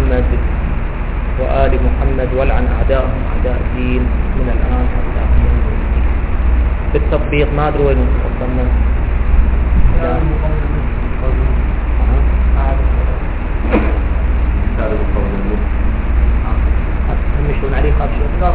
محمد وآل محمد والعن أعداءهم أعداء الدين من الآن حتى يوم الدين. في التطبيق ما أدري وين وصلنا. يمشون عليه خاف شيء.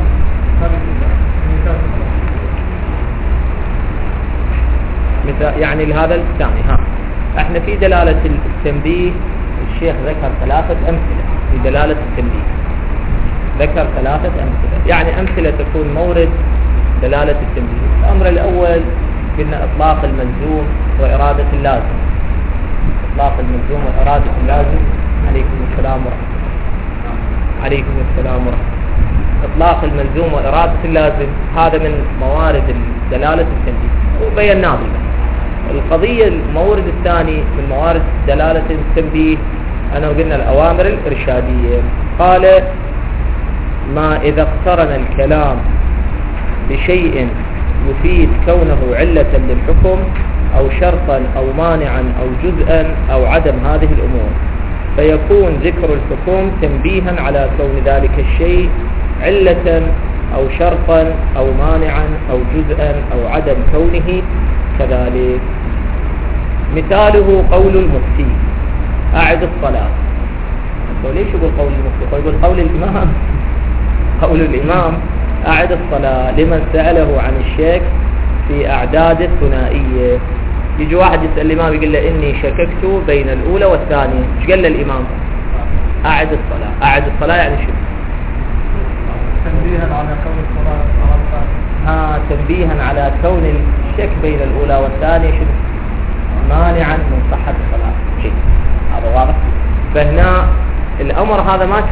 مثال يعني لهذا الثاني. احنا في دلالة التنبيه الشيخ ذكر 3 أمثلة في دلالة التنبيه. ذكر 3 أمثلة، يعني أمثلة تكون مورد دلالة التنبيه. الأمر الأول قلنا إطلاق الملزوم وإرادة اللازم. إطلاق الملزوم وإرادة اللازم. عليكم السلام ورحمة الله. عليكم السلام ورحمة الله. إطلاق الملزوم وإرادة اللازم هذا من موارد دلالة التنبيه وبيناه بالله. القضية المورد الثاني من موارد دلالة التنبيه أنا قلنا الأوامر الإرشادية. قال ما إذا اقترن الكلام بشيء يفيد كونه علة للحكم أو شرطا أو مانعا أو جزءا أو عدم هذه الأمور، فيكون ذكر الحكم تنبيها على كون ذلك الشيء علة أو شرطا أو مانعا أو جزءا أو عدم كونه كذلك. مثاله قول المفتي أعد الصلاة. ليش يقول قول المفتي؟ يقول قول الإمام. قول الإمام أعد الصلاة لمن سأله عن الشك في أعداد الثنائية. يجي واحد يسأل الإمام يقول له إني شككت بين الأولى والثانية. إيش قال له الإمام؟ أعد الصلاة. أعد الصلاة يعني شو؟ تنبيها على كون الصلاة تنبيها على كون الشك بين الأولى والثانية شو؟ مانعا من صحة الصلاة. شيء هذا واضح. فهنا الأمر هذا ما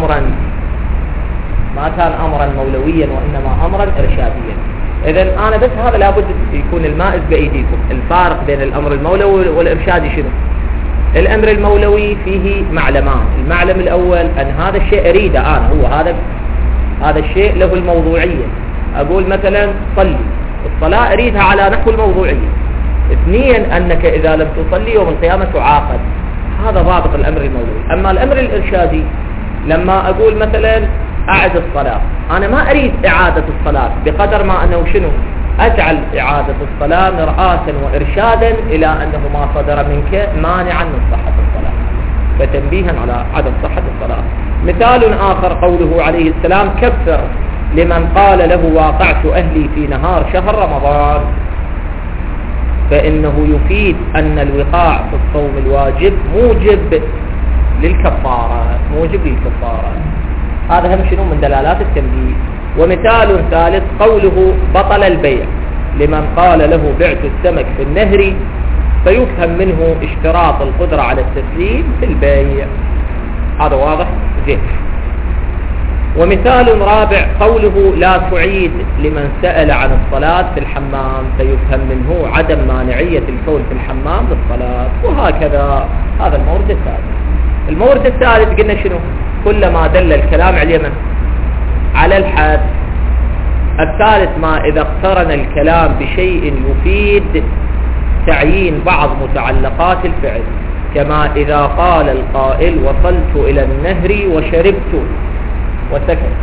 كان أمرا مولويا وإنما أمرا إرشاديا. إذن أنا بس هذا لابد يكون المائز بأيديكم. الفارق بين الأمر المولوي والإرشادي شنو؟ الأمر المولوي فيه معلمان. المعلم الأول أن هذا الشيء أريده أنا، هو هذا الشيء له الموضوعية. أقول مثلا صلي، الصلاة أريدها على نحو الموضوعية. 2 أنك إذا لم تصلي يوم القيامة تعاقب. هذا ضابط الأمر المولوي. أما الأمر الإرشادي لما أقول مثلا أعد الصلاة، أنا ما أريد إعادة الصلاة بقدر ما أنه شنو أجعل إعادة الصلاة مرآة وإرشادا إلى أنه ما صدر منك مانعا من صحة الصلاة، فتنبيها على عدم صحة الصلاة. مثال آخر قوله عليه السلام كفر لمن قال له واقعت أهلي في نهار شهر رمضان، فإنه يفيد أن الوقاع في الصوم الواجب موجب للكفارة. هذا هم شنو من دلالات التنبيه. ومثال ثالث قوله بطل البيع لمن قال له بعت السمك في النهر، فيفهم منه اشتراط القدرة على التسليم في البيع. هذا واضح زين. ومثال رابع قوله لا تعيد لمن سأل عن الصلاة في الحمام، فيفهم منه عدم مانعية الكون في الحمام للصلاة. وهكذا هذا المورد الثالث. المورد الثالث قلنا شنو؟ كلما دل الكلام على الحد. الثالث ما إذا اقترن الكلام بشيء يفيد تعيين بعض متعلقات الفعل، كما إذا قال القائل وصلت إلى النهر وشربت وسكت،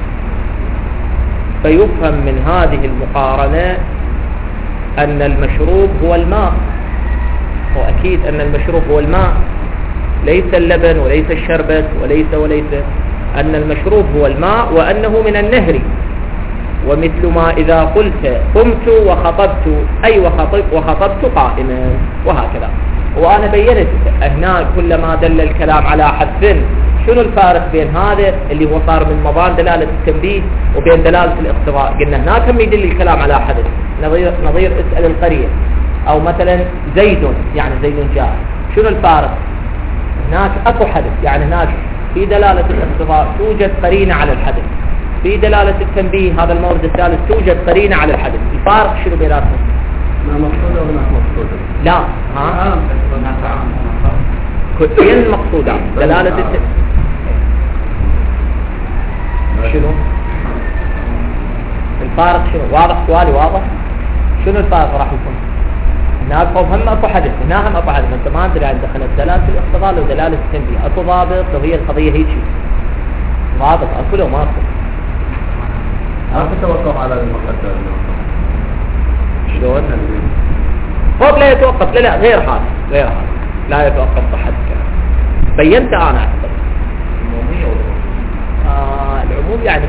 فيفهم من هذه المقارنة أن المشروب هو الماء. وأكيد أن المشروب هو الماء، ليس اللبن وليس الشربت وليس أن المشروب هو الماء وأنه من النهر. ومثل ما إذا قلت قمت وخطبت أي وخطبت قائما، وهكذا. وأنا بيّنت هنا كلما دل الكلام على حد. شنو الفارق بين هذا اللي هو صار من مضان دلالة التنبيه وبين دلالة الاقتضاء؟ قلنا هناك هم يدل الكلام على حدث، نظير اسأل القرية، أو مثلا زيد يعني زيد جاء. شنو الفارق؟ هناك أكو حدث، يعني هناك في دلالة الاقتضاء توجد قرينة على الحدث، في دلالة التنبيه هذا المورد الثالث توجد قرينة على الحدث. الفارق شنو بيناتهم؟ ما مقصودة ولا مقصودة؟ لا كلين المقصودات دلالة شنو الفارق؟ شنو واضح؟ سؤالي واضح. شنو الفارق راح يكون؟ هناك هم اكو حدث، هنا هم اكو حدث، انت ما ادري عن دخلت دلاله الاقتضاء ودلاله التنبيه، اكو ضابط وهي القضيه هيك ضابط اكو لو ما اكو. ما تتوقف على المقدر شلون؟ فوق لا يتوقف، لا غير هذا لا يتوقف صحة الكلام. بينت انا اعتقد العموم يعني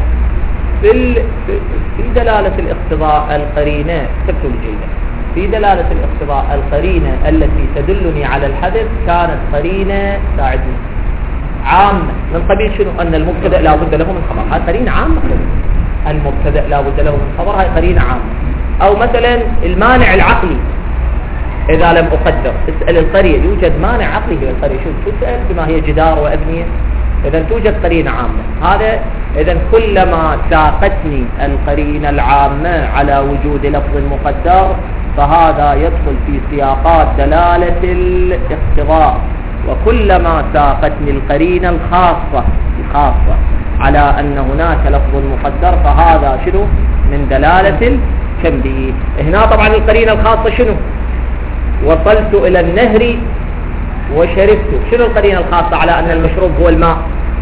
في دلالة الاقتضاء القرينة كتبتوا الجيدة، في دلالة الاقتضاء القرينة التي تدلني على الحدث كانت قرينة ساعدني عامة من قبيل شنو؟ أن المبتدأ لا بد له من خبر، هاي قرينة عامة. المبتدأ لا بد له من خبر، هاي قرينة عامة. أو مثلا المانع العقلي إذا لم أقدر، اسأل القرية يوجد مانع عقلي في القرية، شو تسأل بما هي جدار وأبنية، إذا توجد قرينة عامة. هذا إذا كلما ساقتني القرينة العامة على وجود لفظ مقدر فهذا يدخل في سياقات دلالة الاقتضاء، وكلما ساقتني القرينة الخاصة على أن هناك لفظ مقدر فهذا شنو؟ من دلالة التنبيه. هنا طبعا القرينة الخاصة شنو؟ وصلت إلى النهر وشربت، شنو القرينة الخاصة على أن المشروب هو الماء؟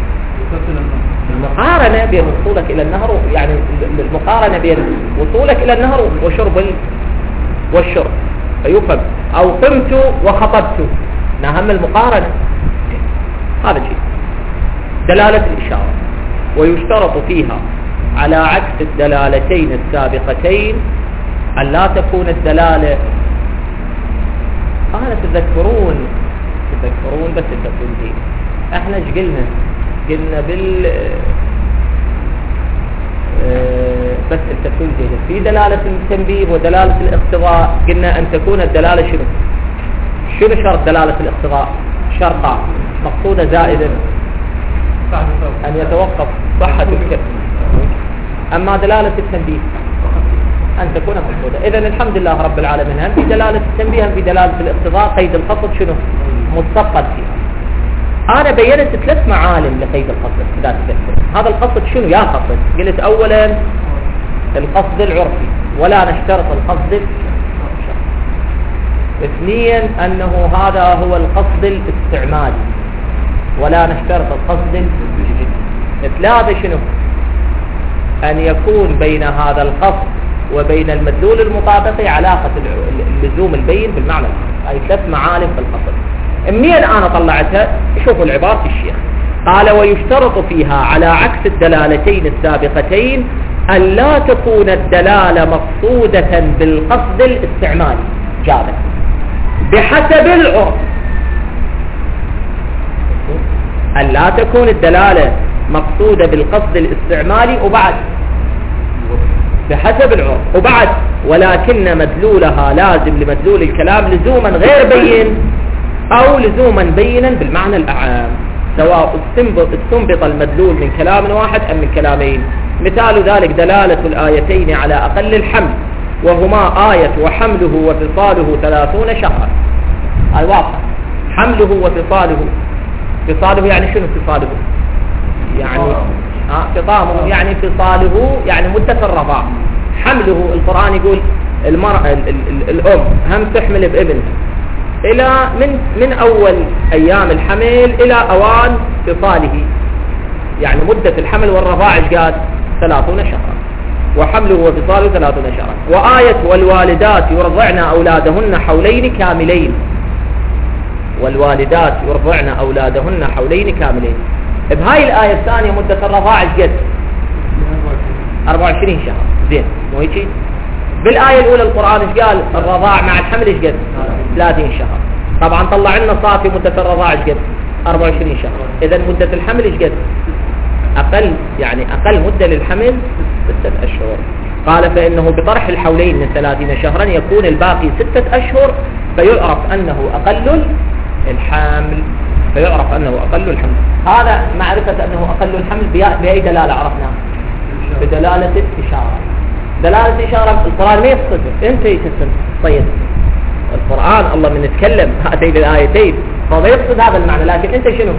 المقارنة بين وصولك إلى النهر، يعني المقارنة بين وصولك إلى النهر وشرب والشرب فيفهم. أو قمت وخطبت، نهم المقارنة، هذا شيء دلالة الإشارة. ويشترط فيها على عكس الدلالتين السابقتين أن لا تكون الدلالة تذكرون بس التفصيل. احنا ايش قلنا بس التفصيل في دلالة التنبيه ودلالة الاقتضاء قلنا أن تكون الدلالة شنو شرط دلالة الاقتضاء؟ شرطان مقصودة زائدا أن يتوقف صحة الكلام. أما دلالة التنبيه أن تكون مقصودة. إذن الحمد لله رب العالمين، هم في دلالة التنبيه هم في دلالة الاقتضاء قيد القصد شنو؟ مستقل فيها. أنا بينت 3 معالم لقيد القصد إذا تذكر. هذا القصد شنو يا قصد؟ قلت أولا القصد العرفي ولا نشترط القصد الشرعي. 2 أنه هذا هو القصد الاستعمالي ولا نشترط القصد الجديد. 3 شنو؟ أن يكون بين هذا القصد وبين المدلول المطابق علاقة اللزوم البين بالمعنى الآخر. هاي 3 معالم في القصد. منين أنا طلعتها؟ شوفوا العبارة الشيخ قال ويشترط فيها على عكس الدلالتين السابقتين أن لا تكون الدلالة مقصودة بالقصد الاستعمالي جابت بحسب العرف. أن لا تكون الدلالة مقصودة بالقصد الاستعمالي وبعد بحسب العرف وبعد ولكن مدلولها لازم لمدلول الكلام لزوما غير بين أو لزوما بينا بالمعنى الأعام، سواء استنبط المدلول من كلام واحد أم من كلامين. مثال ذلك دلالة الآيتين على أقل الحمل وهما آية وحمله وفصاله 30 شهرا. هاي واضحة. حمله وفصاله، فصاله يعني شنو فصاله؟ يعني فطامه يعني فصاله يعني مدة الرضاع. حمله القرآن يقول المرأة الأم هم تحمل بابنها إلى من أول أيام الحمل إلى أوان فصاله، يعني مدة الحمل والرضاع قاد 30 شهرا، وحمله وفصاله 30 شهرا. وآية والوالدات يرضعن أولادهن حولين كاملين، والوالدات يرضعن أولادهن حولين كاملين. بهاي الآية الثانية مدة الرضاع قد 24 شهر. زين مو هيك؟ بالآية الأولى القرآن ايش قال؟ الرضاع مع الحمل ايش قد؟ 30 شهر. طبعا طلع لنا صافي مدة الرضاع ايش قد؟ 24 شهر. إذا مدة الحمل ايش قد؟ أقل، يعني أقل مدة للحمل 6 أشهر. قال فإنه بطرح الحولين من 30 شهرا يكون الباقي 6 أشهر، فيعرف أنه أقل الحمل، هذا معرفة أنه أقل الحمل بأي دلالة عرفناه؟ بدلالة الإشارة. دلالة الإشارة القرآن ما يصدق، أنت يتصل طيب القرآن الله من يتكلم هاتين الآيتين فما يقصد هذا المعنى، لكن أنت شنو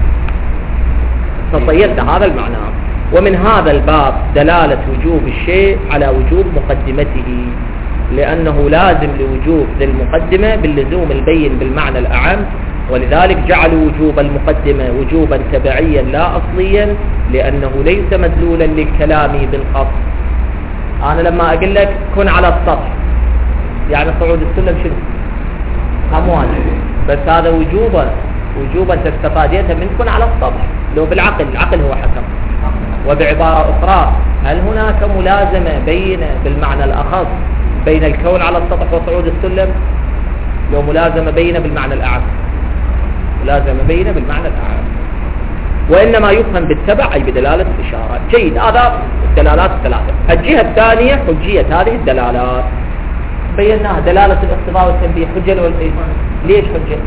تصيرت هذا المعنى. ومن هذا الباب دلالة وجوب الشيء على وجوب مقدمته. لأنه لازم لوجوب ذي المقدمة باللزوم البين بالمعنى الأعم، ولذلك جعلوا وجوب المقدمة وجوبا تبعيا لا أصليا، لأنه ليس مدلولا للكلام بالقصد. أنا لما أقول لك كن على السطح، يعني صعود السلم شنو؟ أموال، بس هذا وجوبا تستفاديته من كن على السطح. لو بالعقل، العقل هو حكم. وبعبارة أخرى، هل هناك ملازمة بينة بالمعنى الأخص بين الكون على السطح وصعود السلم؟ لو ملازمة بينة بالمعنى الأعم، ملازمة بينة بالمعنى الأعم، وإنما يفهم بالتبع أي بدلالة الإشارة. جيد، هذا الدلالات الثلاثة. الجهة الثانية حجية هذه الدلالات، بيناها. دلالة الاقتضاء والتنبيه حجة ولا ليش حجة؟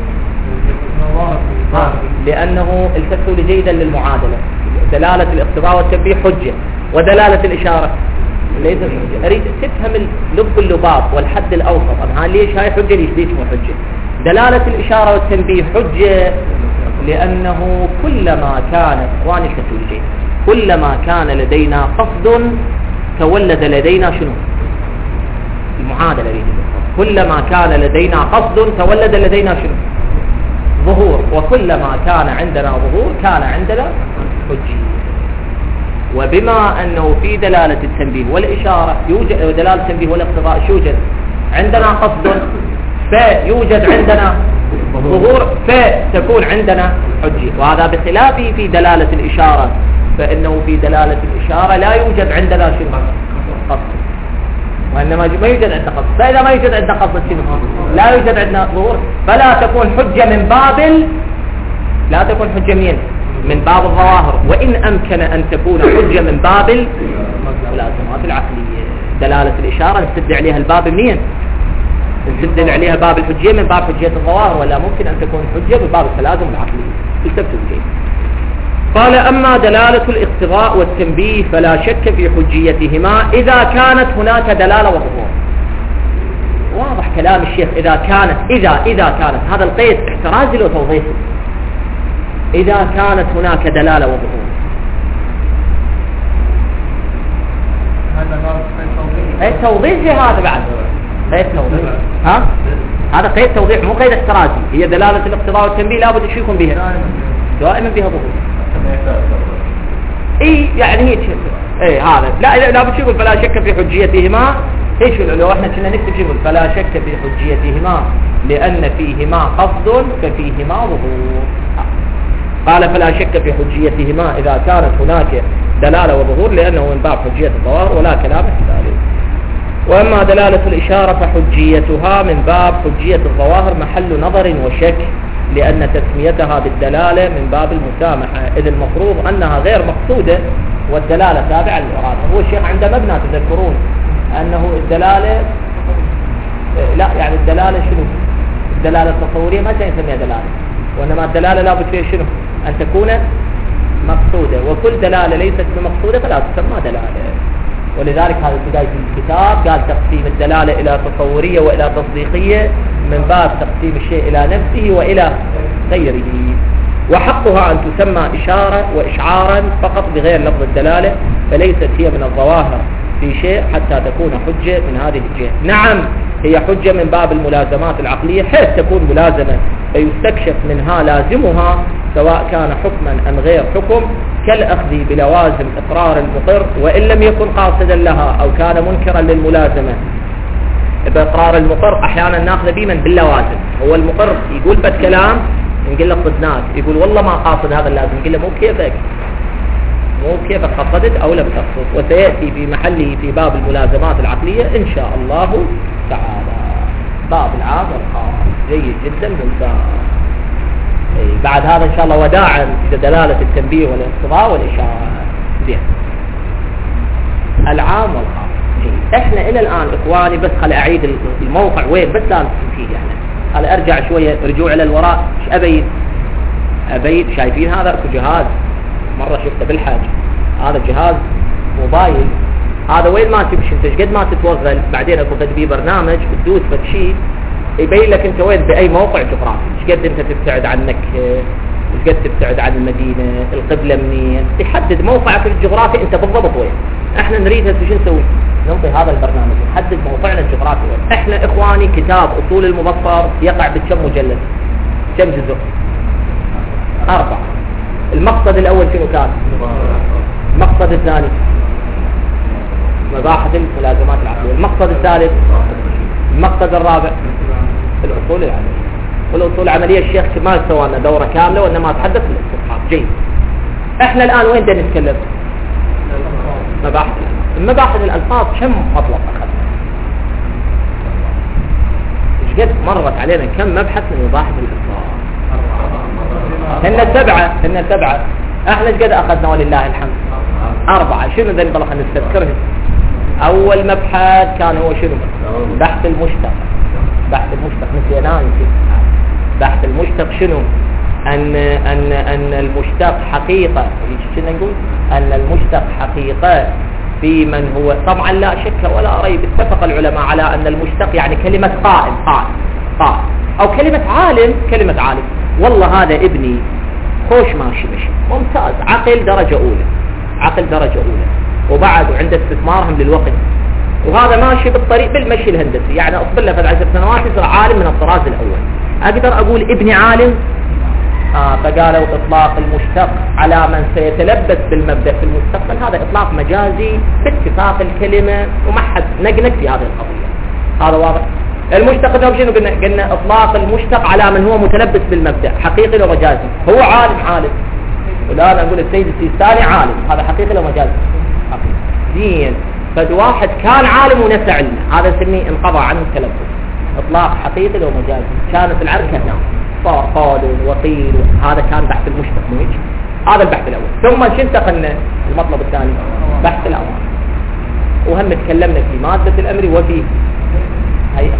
لأنه التفتوا لي جيدا للمعادلة. دلالة الاقتضاء والتنبيه حجة، ودلالة الإشارة ليس حجة. أريد تفهم لب اللباب والحد الأوسط. أنا ليش هاي حجة، ليش مو حجة؟ دلالة الإشارة والتنبيه حجة لأنه كلما كانت وان التفتوا لي جيدا، كلما كان لدينا قصد تولد لدينا شنو؟ المعادلة. كلما كان لدينا قصد تولد لدينا شنو؟ ظهور. وكلما كان عندنا ظهور كان عندنا حجية. وبما أنه في دلالة التنبيه والإشارة يوجد دلالة التنبيه والاقتضاء يوجد عندنا قصد، فيوجد عندنا ظهور، فتكون عندنا حجية. وهذا بخلافه في دلالة الإشارة، فإنه في دلالة الإشارة لا يوجد عندنا شنو؟ قصد، وإنما ما يوجد عندنا قصد. فإذا ما يوجد عندنا قصد شنو؟ لا يوجد عندنا ظهور، فلا تكون حجة من باب، لا تكون حجة من باب الظواهر، وإن أمكن أن تكون حجة من باب الملازمات العقلية. دلالة الإشارة نسد عليها الباب منين؟ نسد عليها باب الحجية من باب حجية الظواهر، ولا ممكن أن تكون حجة من باب التلازم العقلي. التفتوا جيد. قال: أما دلالة الاقتضاء والتنبيه فلا شك في حجيتهما إذا كانت هناك دلالة وظهور. واضح كلام الشيخ. إذا كانت هذا القيد احترازي لو توضيحي. إذا كانت هناك دلالة وظهور، هذا توضيح هذا بعد قيد توضيح. هذا قيد توضيح مو قيد احترازي. هي دلالة الاقتضاء والتنبيه لابد شو يكون بها؟ دائما بها ظهور. يعني هيك هذا لا بد يقول فلا شك في حجيتهما. ايش لو احنا كنا نكتب شو يقول فلا شك في حجيتهما لأن فيهما قصد ففيهما ظهور. قال فلا شك في حجيتهما إذا كانت هناك دلالة وظهور لأنه من باب حجية الظواهر ولا كلام في ذلك. وأما دلالة الإشارة فحجيتها من باب حجية الظواهر محل نظر وشك، لأن تسميتها بالدلالة من باب المسامحة، إذ المفروض أنها غير مقصودة والدلالة تابعة للإرادة. هو الشيخ عنده مبنى تذكرون أنه الدلالة لا يعني الدلالة شنو؟ الدلالة التصورية ما كان يسميها دلالة، وإنما الدلالة لابد فيها شنو؟ أن تكون مقصودة، وكل دلالة ليست بمقصودة فلا تسمى دلالة. ولذلك هذا بداية الكتاب قال تقسيم الدلالة إلى تصورية وإلى تصديقية من باب تقسيم الشيء إلى نفسه وإلى غيره. وحقها أن تسمى إشارة وإشعارا فقط بغير لفظ الدلالة، فليست هي من الظواهر في شيء حتى تكون حجة من هذه الجهة. نعم هي حجة من باب الملازمات العقلية حيث تكون ملازمة فيستكشف منها لازمها سواء كان حكما أم غير حكم، كالأخذ بلوازم إقرار المقر وإن لم يكن قاصدا لها أو كان منكرا للملازمة. بإقرار المقر أحيانا ناخذ به من باللوازم. هو المقر يقول بس كلام نقول له صدناك، يقول والله ما قاصد هذا اللازم، نقول له مو كيفك قصدت أو لم تقصد. وسيأتي في محله في باب الملازمات العقلية إن شاء الله تعالى، باب العام والخاص. جيد جدا ممتاز. بعد هذا إن شاء الله وداعا لدلالة التنبيه والاقتضاء والإشارة. زين، العام والخاص. جيد. احنا إلى الآن إخواني بس خل أعيد الموقع وين بس لازم فيه يعني. خل أرجع شوية رجوع إلى الوراء. إيش أبيد شايفين هذا أكو جهاز مرة شفته بالحاج، هذا جهاز موبايل. هذا وين ما تمشي انت ايش قد ما تتوغل بعدين اكو قد بيه برنامج بتدوس بتشي يبين لك انت وين باي موقع جغرافي، ايش قد انت تبتعد عن مكة، ايش قد تبتعد عن المدينة، القبلة منين، يحدد موقعك الجغرافي انت بالضبط وين. احنا نريد هسه شو نسوي؟ ننطي هذا البرنامج نحدد موقعنا الجغرافي. احنا اخواني كتاب اصول المظفر يقع بكم مجلد؟ كم جزء؟ 4. المقصد الاول شنو كان؟ المقصد الثاني مباحث الملازمات العقلية. المقصد الثالث، المقصد الرابع الاصول العملية. والاصول العملية الشيخ ما سوى لنا دورة كاملة وانما تحدث بالاستصحاب. جيد. احنا الان وين بدنا نتكلم؟ مباحث الألفاظ. مباحث الألفاظ كم مطلب أخذنا؟ إيش قد مرت علينا كم مبحث من مباحث الألفاظ؟ هن 7. احنا إيش قد أخذنا ولله الحمد؟ 4. شنو ذا نبغى نستذكرهم؟ أول مبحث كان هو شنو؟ بحث المشتق. بحث المشتق نسيناه يمكن. بحث المشتق شنو؟ أن المشتق حقيقة. شنو نقول؟ أن المشتق حقيقة في من هو طبعا لا شك ولا ريب اتفق العلماء على أن المشتق يعني كلمة قائل أو كلمة عالم. والله هذا ابني خوش ماشي ممتاز، عقل درجة أولى وبعد وعند استثمارهم للوقت، وهذا ماشي بالطريق بالمشي الهندسي، يعني أصبر له في 10 سنوات يصير عالم من الطراز الأول. أقدر أقول ابني عالم؟ فقالوا إطلاق المشتق على من سيتلبس بالمبدأ في المستقبل هذا إطلاق مجازي باتفاق الكلمة وما حد نقنق في هذه القضية. هذا واضح. المشتق ده شنو قلنا إطلاق المشتق على من هو متلبس بالمبدأ حقيقي لو مجازي. هو عالم والآن أقول السيد السيستاني عالم، هذا حقيقي لو مجازي؟ حقيقي. زين. فد واحد كان عالم ونسى علمه هذا نسميه انقضى عنه التلبس. إطلاق حقيقي لو مجازي. كانت العركة هنا صار قال وقيل، هذا كان بحث المشتق مو هيك؟ هذا البحث الأول. ثم شو انتقلنا المطلب الثاني؟ بحث الأمر. وهم تكلمنا في مادة الأمر وفي هيئة.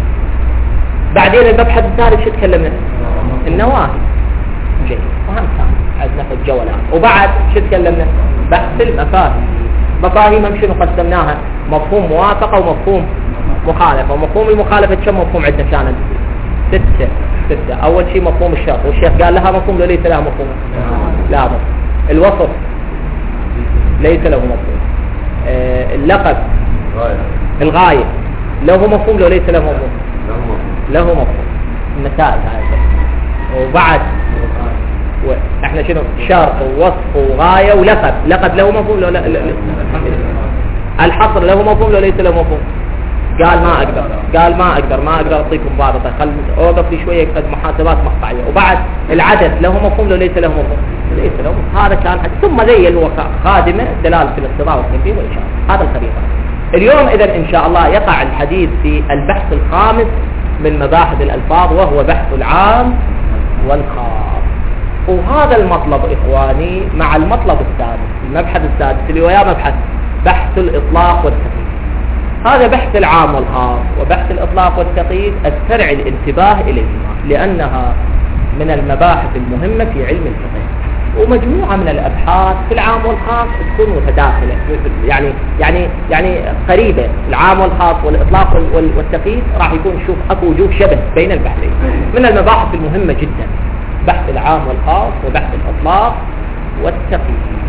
بعدين المبحث الثالث شو تكلمنا؟ النواهي. جيد. وهم كان عندنا في الجولات. وبعد شو تكلمنا؟ بحث المفاهيم. مفاهيم شنو قسمناها؟ مفهوم موافقة ومفهوم مخالفة. ومفهوم المخالفة كم مفهوم عندنا كانت؟ 6. أول شيء مفهوم الشرط، والشيخ قال لها مفهوم لو ليس لها مفهوم؟ لا مفهوم. الوصف ليس له مفهوم. اللقب الغاية له مفهوم لو ليس له مفهوم؟ له مفهوم. النتائج هذا. وبعد احنا شنو؟ شرط ووصف وغاية ولقب. لقب له مفهوم لو لا؟ الحصر له مفهوم لو ليس له مفهوم؟ قال ما أقدر أعطيكم ضابطة، خل أوقف لي شوية قد محاسبات مقطعية. وبعد العدد له مفهوم لو ليس له مفهوم؟ ليس له مفهوم. هذا كان ثم ذي الوقع خادمة دلالة الاقتضاء والتنفيذ والإشارة. هذا الخريطة. اليوم إذا إن شاء الله يقع الحديث في البحث الخامس من مباحث الألفاظ وهو بحث العام والخاص. وهذا المطلب إخواني مع المطلب السادس، المبحث السادس اللي هو يا مبحث بحث الإطلاق والتقييد. هذا بحث العام والخاص وبحث الإطلاق والتقييد أسترع الانتباه إليهما لأنها من المباحث المهمة في علم الفقه. ومجموعة من الأبحاث في العام والخاص تكون متداخلة، يعني قريبة. العام والخاص والإطلاق والتقييد راح يكون شوف أكو وجوه شبه بين البحثين. من المباحث المهمة جدا بحث العام والخاص وبحث الإطلاق والتقييد.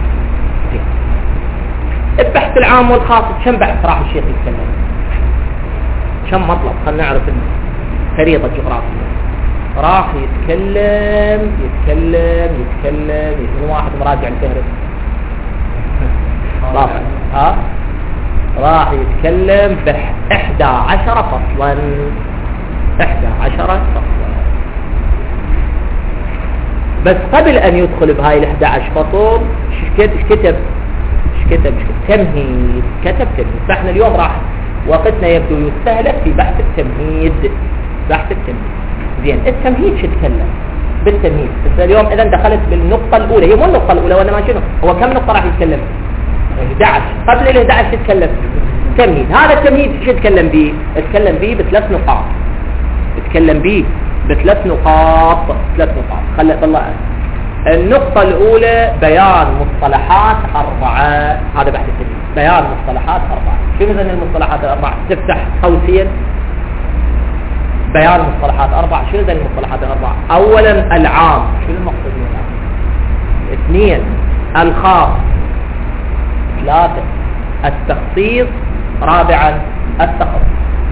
البحث العام والخاص كم بحث راح الشيخ يتكلم؟ كم مطلب؟ خلنا نعرف الخريطة الجغرافية. راح يتكلم واحد مراجع الفهرس راح يتكلم ب11 فصلا. 11 فصلا. بس قبل أن يدخل بهاي ال11 فصل كتب تمهيد. كتب تمهيد. فاحنا اليوم راح وقتنا يبدو يستهلك في بحث التمهيد. زين. التمهيد شو تكلم بالتمهيد؟ بس اليوم اذا دخلت بالنقطة الاولى، هي مو النقطة الاولى وانما شنو؟ هو كم نقطة راح يتكلم؟ 11. قبل ال11 يتكلم تمهيد. هذا التمهيد شو يتكلم به؟ يتكلم به بثلاث نقاط. خلي طلع. النقطة الأولى بيان مصطلحات 4. هذا بحث التمهيد. بيان مصطلحات 4. شو مثلا المصطلحات 4؟ تفتح قوسين بيان مصطلحات 4. شو مثلا المصطلحات 4؟ أولا العام. شو المقصود من العام؟ 2 الخاص. 3 التخصيص، رابعا التخصص.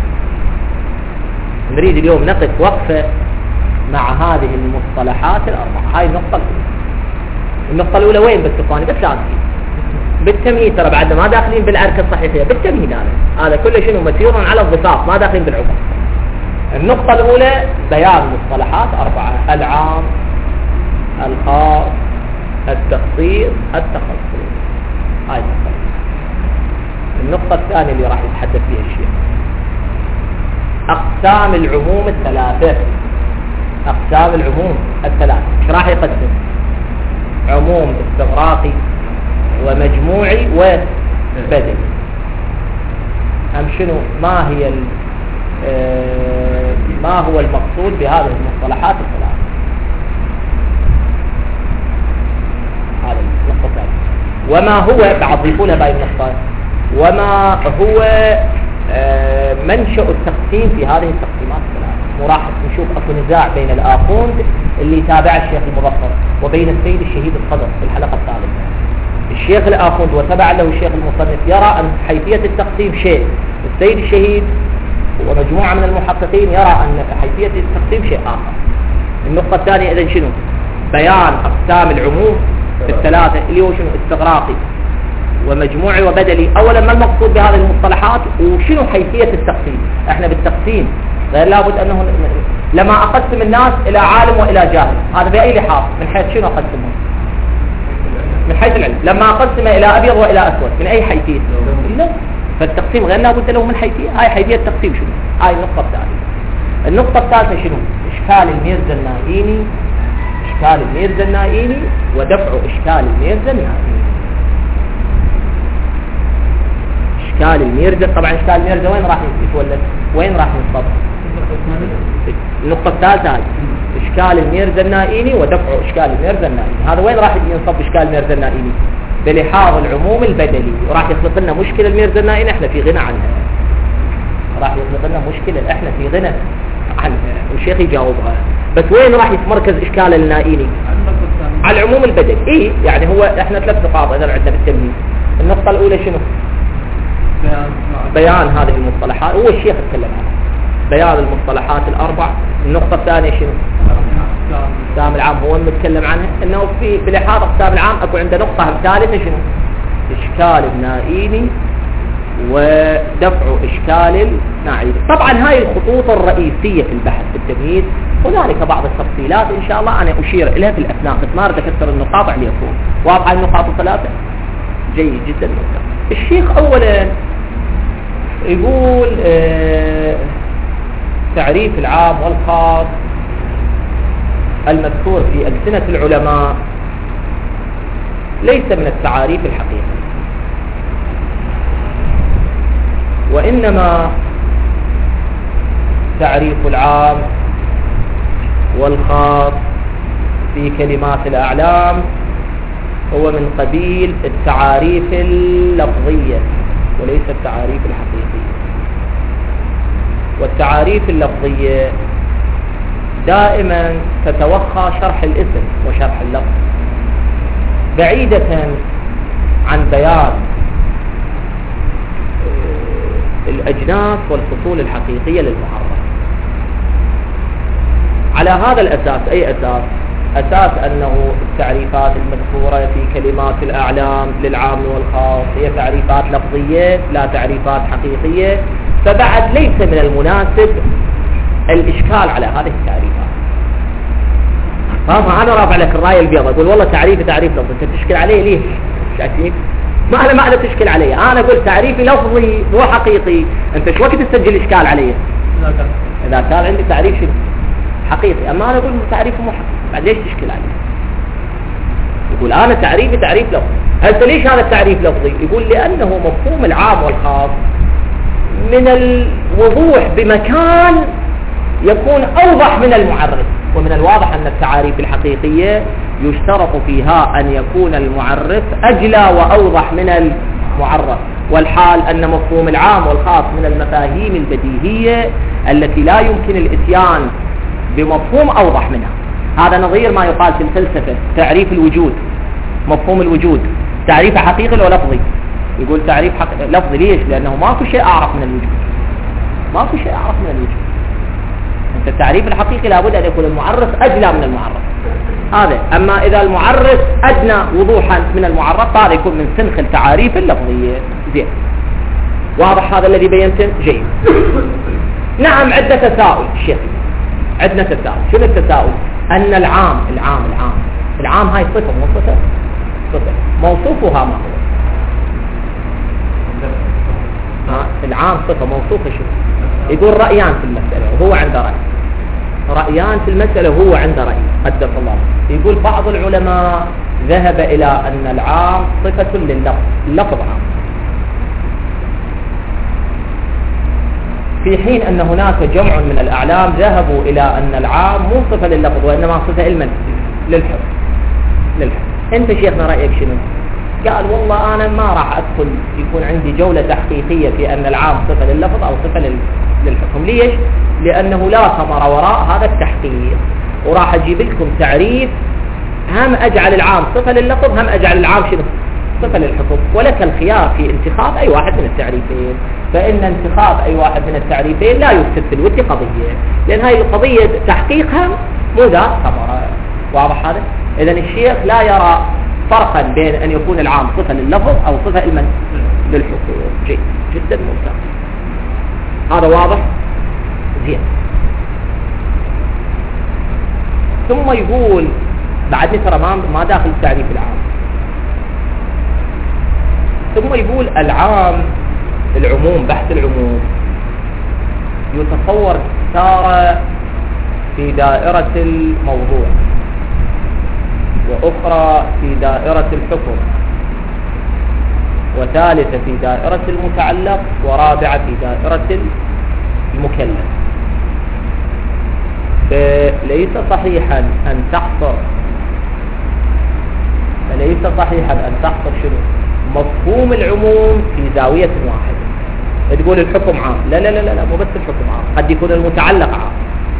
نريد اليوم نقف وقفة مع هذه المصطلحات الأربعة. هاي النقطة الأولى. النقطة الأولى وين بس إخواني؟ بالتمهيد. بالتمهيد ترى بعد ما داخلين بالعركة الصحيحية، بالتمهيد هذا كله شنو مسير على الضفاف، ما داخلين بالعمق. النقطة الأولى بيان مصطلحات أربعة: العام، الخاص، التخصيص، التخصص. هاي النقطة. النقطة الثانية اللي راح يتحدث فيها الشيخ أقسام العموم الثلاثة. أقسام العموم الثلاثة ايش راح يقسم؟ عموم استغراقي ومجموعي وبدلي. أم شنو ما هي ما هو المقصود بهذه المصطلحات الثلاثة؟ هذا النقطة الثانية. وما هو بعض يقولها باي النقطة، وما هو منشأ التقسيم في هذه التقسيمات الثلاثة. وراح نشوف اكو نزاع بين الآخوند اللي يتابع الشيخ المظفر وبين السيد الشهيد الصدر في الحلقة الثالثة. الشيخ الآخوند وتبع له الشيخ المصنف يرى أن حيثية التقسيم شيء، السيد الشهيد ومجموعة من المحققين يرى أن حيثية التقسيم شيء آخر. النقطة الثانية إذن شنو؟ بيان أقسام العموم الثلاثة اللي هو شنو؟ استغراقي ومجموعي وبدلي. أولا ما المقصود بهذه المصطلحات وشنو حيثية التقسيم؟ احنا بالتقسيم غير لابد أنه لما أقسم الناس إلى عالم وإلى جاهل، هذا بأي لحاظ؟ من حيث شنو أقسمهم؟ من حيث العلم. لما أقسم إلى أبيض وإلى أسود من أي حيثية؟ لا. فالتقسيم غير لابد له من حيثية. هاي حيثية التقسيم شنو؟ هاي النقطة الثالثة. النقطة الثالثة شنو؟ إشكال الميرزا النائيني، إشكال الميرزا النائيني ودفع إشكال الميرزا النائيني. إشكال الميرزا، طبعا إشكال الميرزا وين راح يتولد؟ وين راح ينصب؟ النقطة الثالثة هاي إشكال الميرزا النائيني ودفع إشكال الميرزا النائيني. هذا وين راح ينصب إشكال الميرزا النائيني؟ بلحاظ العموم البدلي. وراح يخلق لنا مشكلة الميرزا النائيني احنا في غنى عنها. راح يخلق لنا مشكلة احنا في غنى عنها والشيخ يجاوبها. بس وين راح يتمركز إشكال النائيني؟ على العموم البدلي. إيه يعني هو احنا ثلاث نقاط إذا عندنا بالتمييز. النقطة الأولى شنو؟ بيان هذه المصطلحات، هو الشيخ اتكلم عنها، بيان المصطلحات الأربع. النقطة الثانية شنو؟ أقسام العام هو متكلم عنها، انه في بلحاظ أقسام العام اكو عنده نقطة ثالثة شنو؟ إشكال النائيني ودفع إشكال النائيني. طبعا هاي الخطوط الرئيسية في البحث بالتمييز، هنالك بعض التفصيلات ان شاء الله انا اشير اليها في الاثناء، بس ما اريد اكثر النقاط على يكون واضحة النقاط الثلاثة. جيد جدا. الشيخ اولا يقول تعريف العام والخاص المذكور في ألسنة العلماء ليس من التعاريف الحقيقية، وإنما تعريف العام والخاص في كلمات الأعلام هو من قبيل التعاريف اللفظية وليس التعاريف الحقيقية. والتعاريف اللفظية دائما تتوخى شرح الاسم وشرح اللفظ بعيدة عن بيان الأجناس والفصول الحقيقية للمعرف. على هذا الأساس، أي أساس؟ أساس أنه التعريفات المذكورة في كلمات الأعلام للعام والخاص هي تعريفات لفظية لا تعريفات حقيقية، فبعد ليس من المناسب الإشكال على هذه التعريفات. أنا رافع لك الراية البيضاء أقول والله تعريف لفظي، أنت تشكل عليه ليه؟ شايفين؟ ما أنا تشكل عليه، أنا أقول تعريفي لفظي مو حقيقي، أنت شو وقت تسجل إشكال عليه؟ إذا كان عندي تعريف حقيقي، أما أنا أقول تعريفه مو حقيقي، بعد ليش تشكل عليه؟ يقول أنا تعريفي تعريف لفظي. هل ليش هذا التعريف لفظي؟ يقول لأنه مفهوم العام والخاص من الوضوح بمكان يكون أوضح من المعرف، ومن الواضح أن التعاريف الحقيقية يشترط فيها أن يكون المعرف أجلى وأوضح من المعرف، والحال أن مفهوم العام والخاص من المفاهيم البديهية التي لا يمكن الإتيان بمفهوم أوضح منها. هذا نظير ما يقال في الفلسفة تعريف الوجود، مفهوم الوجود تعريف حقيقي ولا لفظي؟ يقول تعريف لفظي. ليش؟ لأنه ماكو شيء أعرف من الوجود، ماكو شيء أعرف من الوجود. أنت التعريف الحقيقي لابد أن يكون المعرف أجلى من المعرف هذا. أما إذا المعرف أدنى وضوحا من المعرف هذا يكون من سنخ التعاريف اللفظية. زين، واضح هذا الذي بينته؟ جيد. نعم، عندنا تساؤل الشيخ، عندنا تساؤل. شنو التساؤل؟ أن العام هاي صفة مو صفة؟ صفة. موصوفها ما هو؟ العام صفة، موصوفه شنو؟ يقول رأيان في المسألة وهو عنده رأي. رأيان في المسألة وهو عنده رأي، قدر الله. يقول بعض العلماء ذهب إلى أن العام صفة لللفظ، اللفظ عام، في حين أن هناك جمع من الأعلام ذهبوا إلى أن العام مو صفة لللفظ وإنما صفة للحكم. أنت شيخنا رأيك شنو؟ قال والله أنا ما راح أدخل يكون عندي جولة تحقيقية في أن العام صفة لللفظ أو صفة للحكم. ليش؟ لأنه لا ثمر وراء هذا التحقيق، وراح أجيب لكم تعريف هم أجعل العام صفة لللفظ هم أجعل العام شنو؟ صفة للحكم. ولك الخيار في انتخاب أي واحد من التعريفين، فإن انتخاب أي واحد من التعريفين لا يفسد في الود قضية، لأن هاي القضية تحقيقها مو ذات ثمرة. واضح هذا؟ إذن الشيخ لا يرى فرقا بين أن يكون العام صفة لللفظ أو صفة للحكم. جيد جدا، ممتاز، هذا واضح. زين، ثم يقول بعدني ترى ما داخل التعريف العام. ثم يقول العموم، بحث العموم يتصور تارة في دائرة الموضوع، وأخرى في دائرة الحكم، وثالثة في دائرة المتعلق، ورابعة في دائرة المكلف. فليس صحيحا أن تحصر شنو؟ مفهوم العموم في زاوية واحدة. تقول الحكم عام، لا لا لا لا، مو بس الحكم عام، قد يكون المتعلق عام،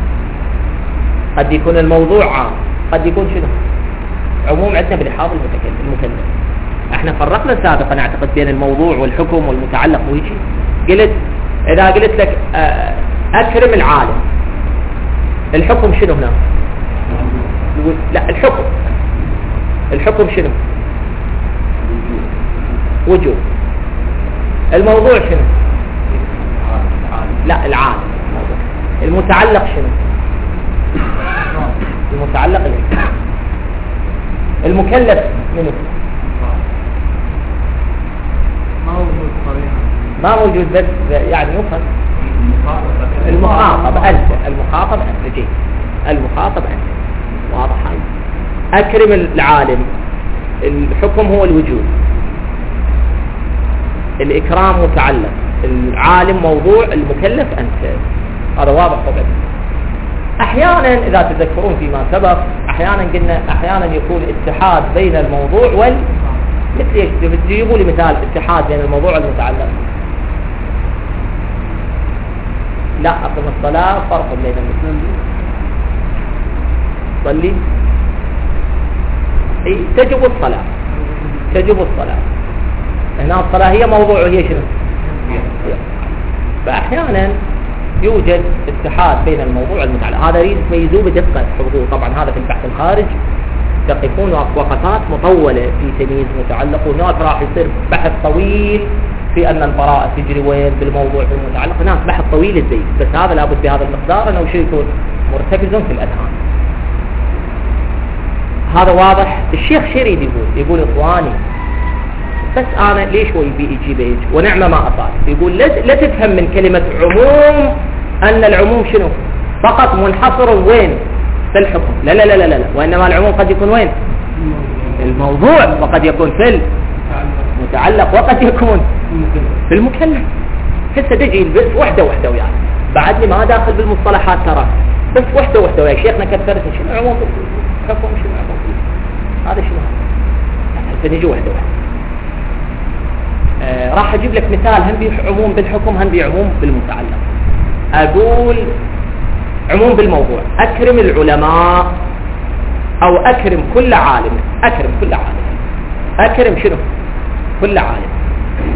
قد يكون الموضوع عام، قد يكون شنو؟ عموم عندنا بلحاظ المكلف. احنا فرقنا سابقا اعتقد بين الموضوع والحكم والمتعلق، ويجي اذا قلت لك اكرم العالم، الحكم شنو هنا؟ لا، الحكم شنو؟ وجوب. الموضوع شنو؟ لا، العالم. المتعلق شنو؟ المتعلق المكلف منه ما موجود، بس يعني يفهم المخاطب أنت جيد، المخاطب أنت. واضح هاي؟ أكرم العالم، الحكم هو الوجود، الإكرام متعلق، العالم موضوع، المكلف أنت. هذا واضح طبعا. أحيانا إذا تذكرون فيما سبق أحيانا قلنا أحيانا يكون اتحاد بين الموضوع مثل ايش؟ تجيبوا لي مثال اتحاد بين الموضوع والمتعلق. لا، أقم الصلاة فرق بين المسلمين. صلي، تجب الصلاة. هنا الصلاة هي موضوع وهي شنو؟ فأحيانا يوجد اتحاد بين الموضوع والمتعلق. هذا يريد تميزوه بدقة حضور. طبعا هذا في البحث الخارج تقفون وقفات مطولة في تمييز متعلق، وهناك راح يصير بحث طويل في أن البراءة تجري وين بالموضوع والمتعلق. هناك بحث طويل الزيت، بس هذا لابد بهذا المقدار أنه شيء يكون مرتكز في الأذهان. هذا واضح. الشيخ شريد يقول إخواني، بس أنا ليش هو يجيب ونعم ما أصاب. يقول لا تفهم من كلمة عموم أن العموم شنو؟ فقط منحصر وين؟ في الحكم. لا لا لا لا لا، وإنما العموم قد يكون وين؟ الموضوع، وقد يكون في المتعلق، وقد يكون في المكلف. هسه تجي بس وحده وياه، بعدني ما داخل بالمصطلحات ترى، بس وحده ويا شيخنا كثرت شنو عموم بالحكم، شنو عموم هذا شنو هذا. نجي وحده راح أجيب لك مثال هم بعموم بالحكم هم بعموم بالمتعلق. أقول عموم بالموضوع، أكرم العلماء أو أكرم كل عالم. أكرم شنو؟ كل عالم.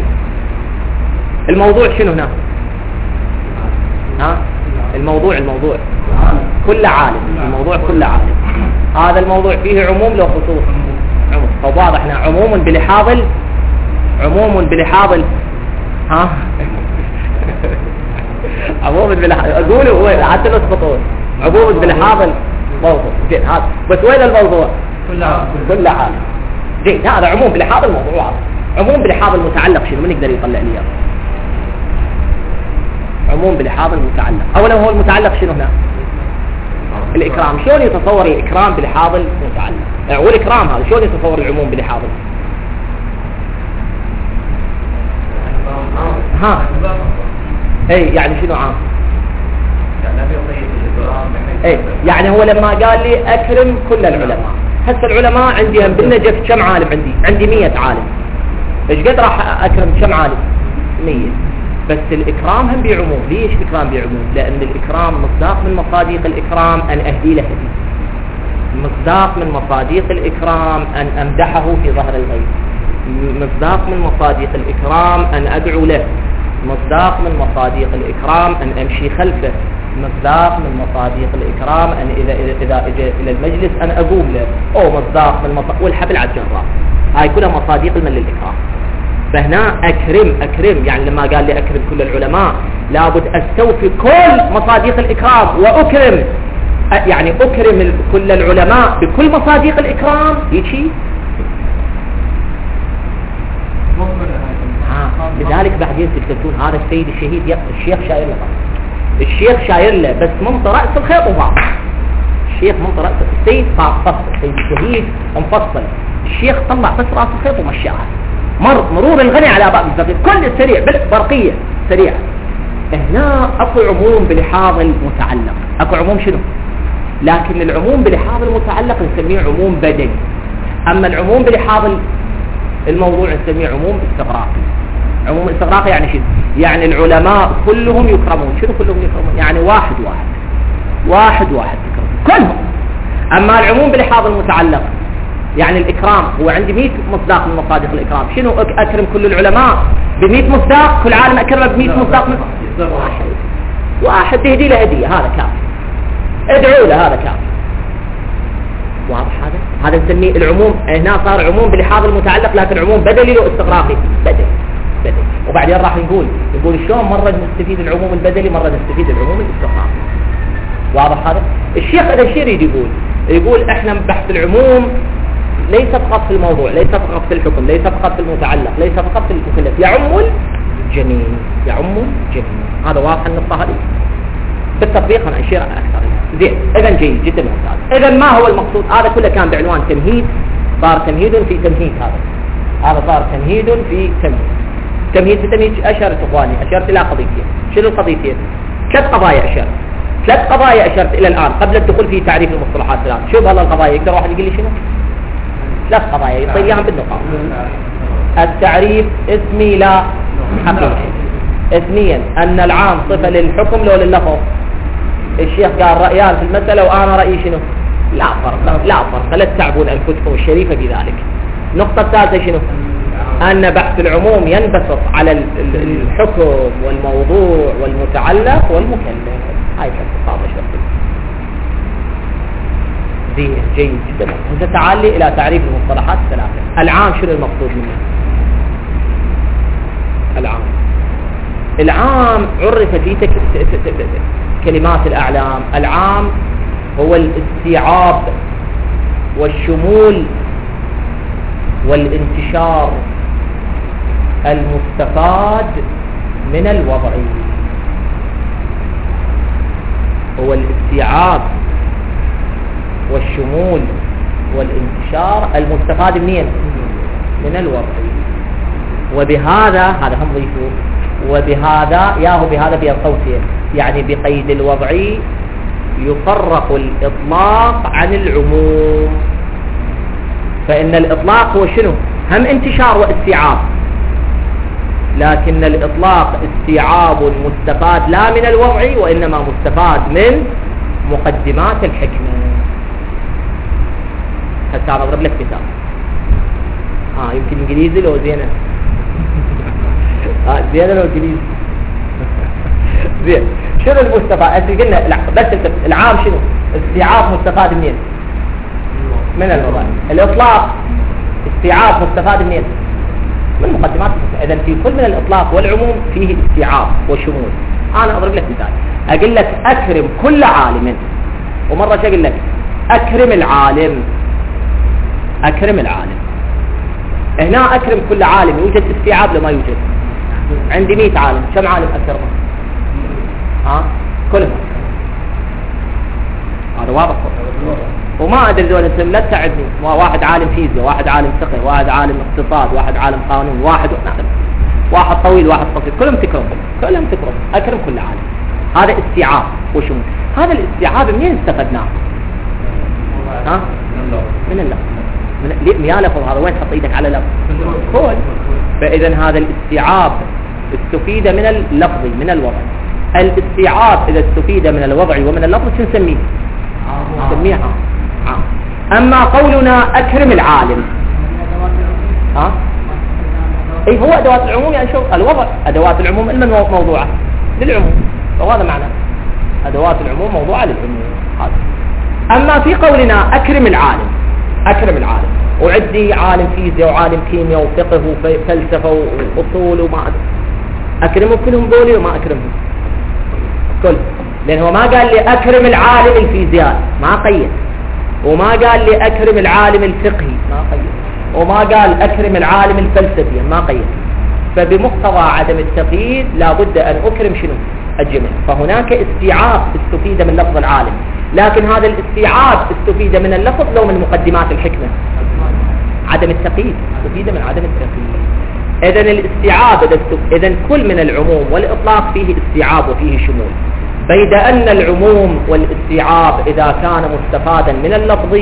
الموضوع شنو هنا؟ ها؟ الموضوع كل عالم، الموضوع كل عالم. هذا الموضوع فيه عموم لو خصوص؟ عموم. فواضح هنا عموم بلحاظ ها عموم بلحاظ اقوله حتى نسقطون عموم بلحاظ الموضوع. زين هذا بس وين الموضوع؟ كل عالم. زين هذا عموم بلحاظ الموضوع. عموم بلحاظ المتعلق شنو؟ من يقدر يطلع لي عموم بلحاظ المتعلق؟ اولا هو المتعلق شنو هنا؟ الإكرام. شلون يتصور الإكرام بلحاظ المتعلق؟ والإكرام هذا شلون يتصور العموم بلحاظ؟ ها اي يعني شنو عام؟ اي يعني هو لما قال لي اكرم كل العلماء، هسه العلماء عندي هم بالنجف كم عالم؟ عندي 100 عالم. ايش قد راح اكرم كم عالم؟ 100. بس الإكرام هم بعموم. ليش الإكرام بعموم؟ لأن الإكرام مصداق من مصاديق الإكرام أن أهدي له هدية، مصداق من مصاديق الإكرام أن أمدحه في ظهر الغيب، مصداق من مصاديق الإكرام أن أدعو له، مصداق من مصاديق الإكرام أن أمشي خلفه، مصداق من مصاديق الإكرام أن إذا أجى إلى المجلس أن أقوم له، أو مصداق من والحبل على الجرار. هاي كلها مصاديق من الإكرام. فهنا أكرم يعني لما قال لي أكرم كل العلماء لابد أستوفي كل مصاديق الإكرام وأكرم، يعني أكرم كل العلماء بكل مصاديق الإكرام. يجي لذلك بعدين تكتبون هذا السيد الشهيد الشيخ شاير له، الشيخ شاير له بس منط رأس الخيط وضع الشيخ منط رأس السيد فصل، السيد الشهيد مفصل، الشيخ طلع بس رأس الخيط ومشاها مرور الغني على باب الزقيق كل سريع بالبرقية سريعة. هنا اكو عموم بلحاظ المتعلق، اكو عموم شنو؟ لكن العموم بلحاظ المتعلق نسميه عموم بدني، اما العموم بلحاظ الموضوع نسميه عموم استغراقي. عموم استغراقي يعني شنو؟ يعني العلماء كلهم يكرمون. شنو كلهم يكرمون؟ يعني واحد يكرمون كلهم. اما العموم بلحاظ المتعلق يعني الإكرام هو عندي 100 مصداق من مصادق الإكرام. شنو أكرم كل العلماء ب100 مصداق، كل عالم أكرمه ب100 مصداق من واحد تهدي له هدية، هذا كافي. ادعوا له، هذا كافي. واضح هذا نسميه العموم. هنا صار عموم بلحاظ المتعلق، لكن عموم بدلي له استغراقي بدلي. وبعدين راح نقول شلون مرة نستفيد العموم البدلي، مرة نستفيد العموم الاستغراقي. واضح هذا؟ الشيخ هذا الشيء يريد يقول احنا بحث العموم ليس فقط في الموضوع، ليس فقط في الحكم، ليس فقط في المتعلق، ليس فقط في المكلف، يعم الجميع. هذا واضح النقطة هذه. بالتطبيق أنا أشير أكثر. زين إذا جيد جدا ممتاز. إذا ما هو المقصود؟ هذا كله كان بعنوان تمهيد، صار تمهيد في تمهيد. هذا صار تمهيد في تمهيد. أشرت إخواني، أشرت إلى قضيتين. شنو القضيتين؟ 3 قضايا أشرت إلى الآن قبل الدخول في تعريف المصطلحات. شوف هذا القضايا يقدر واحد يقول لي شنو؟ 3 قضايا يصير اياهم بالنقاط. التعريف اسمي لا حقيقي. اثنيا أن العام صفة للحكم لو لللفظ. الشيخ قال رأيان في المسألة وأنا رأيي شنو؟ لا فرق لا تتعبون أنفسكم الشريفة بذلك. النقطة الثالثة شنو؟ أن بحث العموم ينبسط على الحكم والموضوع والمتعلق والمكلف. هاي 3 نقاط أشرت. جيد جدا. تعالي إلى تعريف المصطلحات 3. العام شنو المقصود منه؟ العام عرف في كلمات الأعلام. العام هو الاستيعاب والشمول والانتشار المستفاد من الوضع. هو الاستيعاب والشمول والانتشار المستفاد منين؟ من الوضع. وبهذا هذا هم ضيفوه. وبهذا بهذا في الصوتين، يعني بقيد الوضعي يفرق الإطلاق عن العموم. فإن الإطلاق هو شنو؟ هم انتشار واستيعاب، لكن الإطلاق استيعاب مستفاد لا من الوضع، وإنما مستفاد من مقدمات الحكمة. هسه أضرب لك مثال. يمكن إنجليزي لو زينة. زيادة الانجليزي. زين شنو المستفاد؟ قلنا بس العام شنو؟ استيعاب مستفاد منين؟ من الوضع. الاطلاق استيعاب مستفاد منين؟ من مقدمات. اذا في كل من الاطلاق والعموم فيه استيعاب وشمول. انا اضرب لك مثال، اقول لك اكرم كل عالم، ومره اقول لك اكرم العالم. اكرم العالم، هنا اكرم كل عالم يوجد استيعاب لو ما يوجد؟ عندي 100 عالم، كم عالم اكرمه؟ كلهم. هذا واضح. وما ادري ذول الاسم لا تساعدني، واحد عالم فيزياء، واحد عالم فقه، واحد عالم اقتصاد، واحد عالم قانون، واحد طويل، واحد قصير، كلهم تكرم، كلهم تكرم. اكرم كل عالم، هذا استيعاب وشمول. هذا الاستيعاب منين استفدناه؟ من اللفظ. يا لفظ هذا وين تحط ايدك على لفظ؟ كل. فاذا هذا الاستيعاب استفيد من اللفظ من الوضع. الاستيعاب اذا استفيد من الوضع ومن اللفظ شو نسميه؟ نسميه عام. اما قولنا اكرم العالم، اي هو ادوات العموم، يعني شو الوضع؟ ادوات العموم من موضوعه للعموم، وهذا معنى ادوات العموم موضوعه للعموم. هذا. اما في قولنا اكرم العالم، اكرم العالم وعندي عالم فيزياء وعالم كيمياء وفقه وفلسفه واصول وما اكرمهم كلهم دولي وما اكرمهم كل، لان هو ما قال لي اكرم العالم الفيزياء، ما قيد. وما قال لي اكرم العالم الفقهي، ما قيد. وما قال اكرم العالم الفلسفي، ما قيد. فبمقتضى عدم التقييد لابد ان اكرم شنو؟ الجميع. فهناك استيعاب استفيد من لفظ العالم، لكن هذا الاستيعاب استفيد من اللفظ لو من مقدمات الحكمة عدم التقييد، استفيد من عدم التقييد. اذن الاستيعاب اذن كل من العموم والاطلاق فيه استيعاب وفيه شمول، بيد ان العموم والاستيعاب اذا كان مستفادا من اللفظ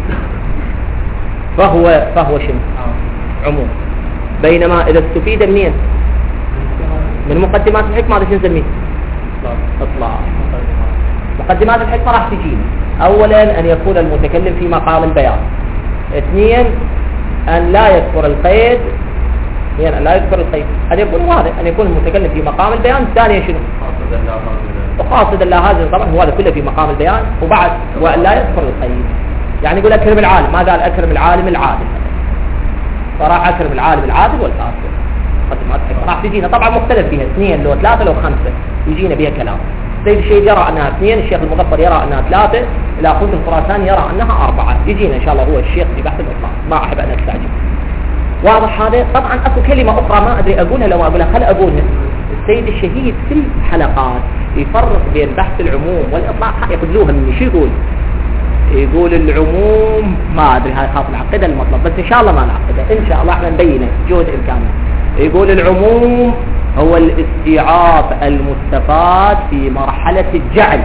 فهو شنو؟ عموم. بينما اذا استفيد منين؟ من مقدمات الحكمة، هذا شنو نسميه؟ اطلاق. مقدمات الحكمة راح تجينا. اولا ان يكون المتكلم في مقام البيان. اثنين ان لا يذكر القيد، يعني لا يذكر القيد، ان يكون واضح، ان يكون المتكلم في مقام البيان. ثانيا شنو؟ وقاصد الله هذا طبعا هو هذا كله في مقام البيان. وبعد وان لا يذكر القيد، يعني يقول اكرم العالم، ما قال اكرم العالم العادل، فراح اكرم العالم العادل والفاسد. مقدمات الحكمة راح تجينا طبعا مختلف فيها، 2 لو 3 لو 5 يجينا بها كلام. سيد الشيخ يرى انها 2، الشيخ المظفر يرى انها 3، الاخوذ الخراساني يرى انها 4. يجينا ان شاء الله هو الشيخ في بحث الاطلاق، ما احب ان استعجل. واضح هذا؟ طبعا اكو كلمه اخرى ما ادري اقولها، لو اقولها خل اقولها. السيد الشهيد في الحلقات يفرق بين بحث العموم والاطلاق، يقولوها مني. شو يقول العموم ما ادري، هاي خاف العقيده المطلب، بس ان شاء الله ما نعقده، ان شاء الله احنا نبينه جهد امكاننا. يقول العموم هو الاستيعاب المستفاد في مرحلة الجعل،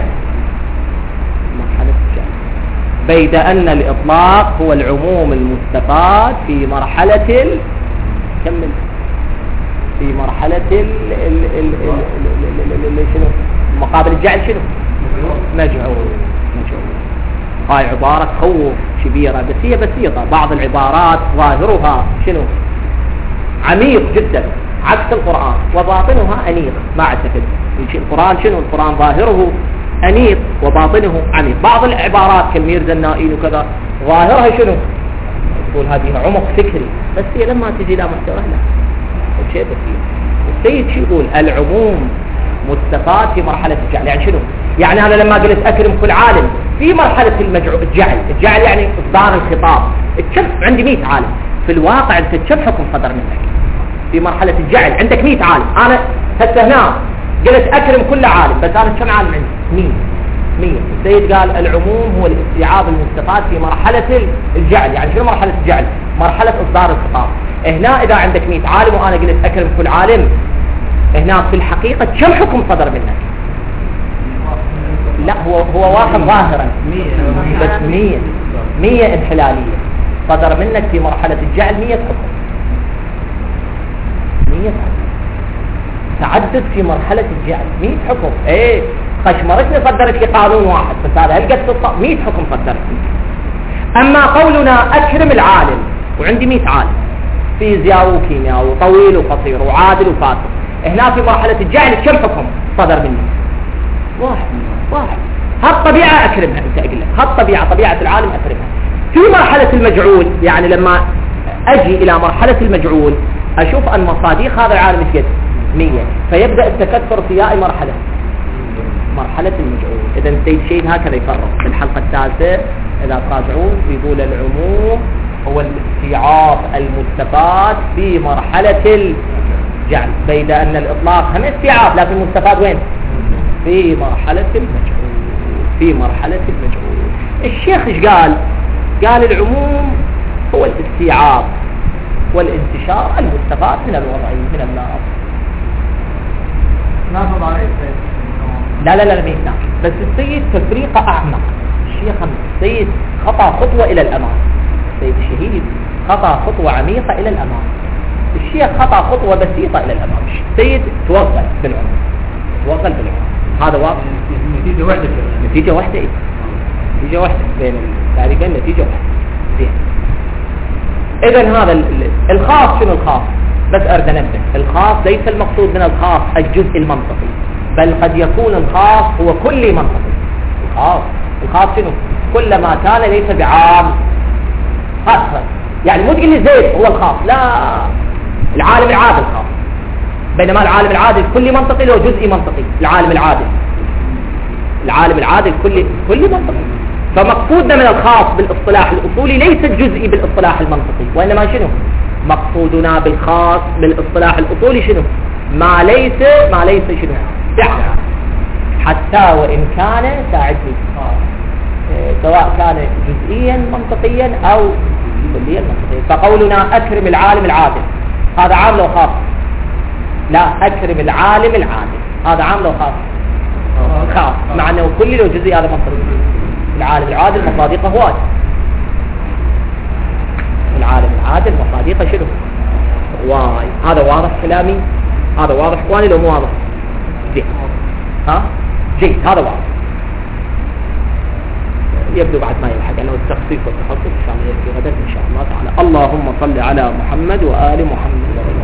بيد أن الإطلاق هو العموم المستفاد في مرحلة كمل في مرحلة شنو مقابل الجعل؟ شنو؟ مجعول. هاي عبارة تخوف كبيرة، بس هي بسيطة. بعض العبارات ظاهرها شنو؟ عميق جدا، عكس القرآن، وباطنها أنيق. ما اعتقد القرآن شنو؟ القرآن ظاهره أنيق وباطنه عميق. بعض العبارات كالميرزا النائين وكذا ظاهرها شنو؟ تقول هذه عمق فكري، بس هي لما تجي لا محتوى لا شيء بسيط. السيد شو يقول؟ العموم مستفاد في مرحلة الجعل. يعني شنو؟ يعني أنا لما قلت أكرم كل عالم في مرحلة الجعل يعني إصدار الخطاب، تشوف عندي 100 عالم، في الواقع أنت تشوف حكم صدر منك في مرحلة الجعل. عندك 100 عالم، أنا هسه هنا قلت أكرم كل عالم، بس أنا كم عالم عندي؟ 100. السيد قال العموم هو الاستيعاب المستفاد في مرحلة الجعل. يعني شنو مرحلة الجعل؟ مرحلة إصدار الخطاب. هنا إذا عندك 100 عالم وأنا قلت أكرم كل عالم، هنا في الحقيقة كم حكم صدر منك؟ لا هو واحد ظاهرا، بس 100 انحلالية صدر منك في مرحلة الجعل. 100 حكم، 100 تعدد في مرحلة الجعل. 100 حكم. ايه خشمرتني صدرت لي قانون واحد، بس هذا هل قد 100 حكم صدرت. اما قولنا اكرم العالم وعندي 100 عالم، فيزياء وكيمياء وطويل وقصير وعادل وفاسق، هنا في مرحلة الجعل كم حكم صدر مني؟ واحد. هالطبيعة أكرمها، أنت أقول لك هالطبيعة طبيعة العالم أكرمها. في مرحلة المجعول يعني لما أجي إلى مرحلة المجعول أشوف أن مصاديق هذا العالم ايش قد 100، فيبدأ التكثر في أي مرحلة المجعول. إذا السيد شيد هكذا يفرق في الحلقة الثالثة إذا تراجعون يقول العموم هو الاستيعاب المستفاد في مرحلة الجعل، بيد أن الإطلاق هم استيعاب لكن المستفاد وين؟ في مرحلة المجعول. الشيخ ايش قال؟ قال العموم هو الاستيعاب والانتشار المستفاد من الوضعي من النار. ناخذ عليه السيد. لا ميتنا، بس السيد تفريقه أعمق. الشيخ السيد خطأ خطوة إلى الأمام، السيد الشهيد خطأ خطوة عميقة إلى الأمام، الشيخ خطأ خطوة بسيطة إلى الأمام. السيد توصل بالعموم هذا واضح. نتيجة واحدة بين التعريفين، نتيجة واحدة. زين. إذن هذا الخاص شنو الخاص؟ بس أريد أنبه الخاص ليس المقصود من الخاص الجزء المنطقي، بل قد يكون الخاص هو كل منطقي. الخاص شنو؟ كل ما كان ليس بعام خاصة. يعني مو تقول لي زيد هو الخاص، لا، العالم العادل خاص، بينما العالم العادل كل منطقي له جزء منطقي. العالم العادل كل منطقي. فمقصودنا من الخاص بالاصطلاح الأصولي ليس الجزئي بالاصطلاح المنطقي، وإنما شنو؟ مقصودنا بالخاص بالاصطلاح الأصولي شنو؟ ما ليس شنو؟ بعض، حتى وإن كان ساعدني سواء كان جزئيا منطقيا أو كليا منطقيا. فقولنا أكرم العالم العادل هذا عام لو خاص؟ لا، أكرم العالم العادل هذا عام لو خاص؟ خاص، مع أنه كل لو جزئي هذا منطقي. العالم العادل مصادقه هواي، العالم العادل مصادقه شنو؟ واي. هذا واضح كلامي؟ هذا واضح اخواني لو مو واضح؟ جيد هذا واضح. يبدو بعد ما يلحق انه التخصيص والتخصص ان شاء الله يأتي غدا ان شاء الله تعالى. اللهم صل على محمد وآل محمد.